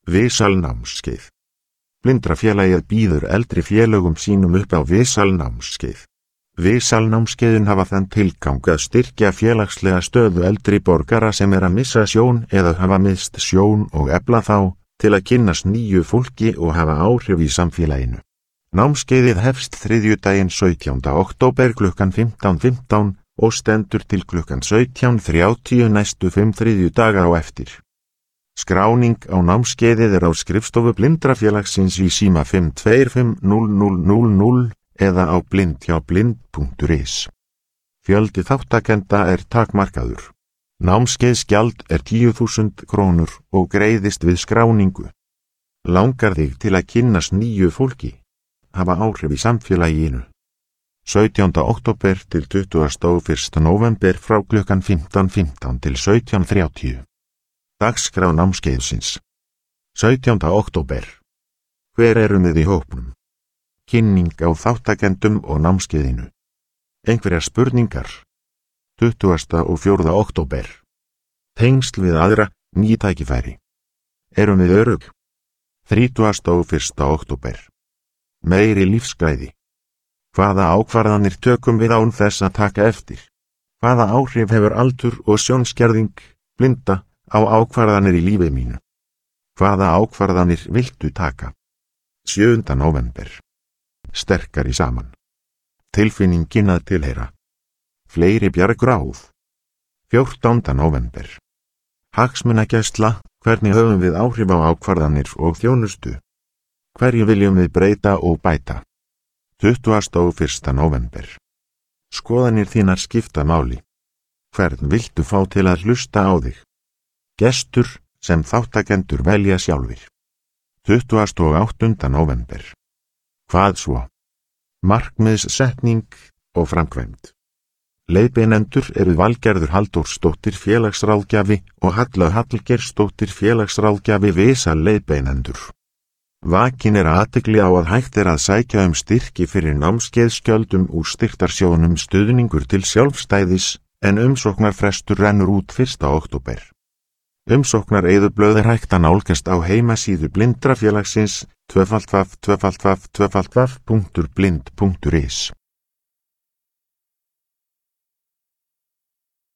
Visalnámskeið. Blindrafélagið býður eldri félögum sínum upp á visalnámskeið. Visalnámskeiðin hafa þann tilgang að styrkja félagslega stöðu eldri borgara sem að missa sjón eða hafa misst sjón og efla þá til að kynnast nýju fólki og hafa áhrif í samfélaginu. Námskeiðið hefst þriðjudaginn 17. október klukkan 15:15 og stendur til klukkan 17:30 næstu 5 þriðjudaga á eftir. Skráning á námskeiðið á skrifstofu Blindrafélagsins í síma 5250000 eða á blind.is. Fjöldi þáttakenda takmarkaður. Námskeiðsgjald 10.000 krónur og greiðist við skráningu. Langar þig til að kynnast nýju fólki? Hafa áhrif í samfélaginu. 17. október til 21. november frá klukkan 15:15 til 17:30. Dagskrá námskeiðsins. 17. október. Hver erum við í hópnum? Kynning á þáttakendum og námskeiðinu. Einhverjar spurningar. 24. október. Tengsl við aðra, ný tækifæri. Erum við örugg? 31. október. Meiri lífsgæði. Hvaða ákvarðanir tökum við án þess að taka eftir? Hvaða áhrif hefur aldur og sjónskerðing, blinda, á ákvarðanir í lífi mínu? Hvaða ákvarðanir viltu taka? 7. november. Sterkari saman. Tilfinningin að tilheyra. Fleiri bjargráð. 14. november. Hagsmunagæsla, hvernig höfum við áhrif á ákvarðanir og þjónustu? Hverju viljum við breyta og bæta? 21. november. Skoðanir þínar skipta máli. Hvern viltu fá til að hlusta á þig? Gestur sem þáttakendur velja sjálfir. 28. november. Hvað svo? Markmiðssetning og framkvæmd. Leiðbeinendur eru Valgerður Halldórsdóttir félagsráðgjafi og Halla Hallgeirsdóttir félagsráðgjafi Visal leiðbeinendur. Vakin athygli á að hægt að sækja styrki fyrir námskeiðsgjöldum úr styrktarsjóðnum stuðningur til sjálfstæðis en umsóknarfrestur rennur út 1. október. Umsóknareyðublöð hægt að nálgast á heimasíðu Blindrafélagsins www.blind.is.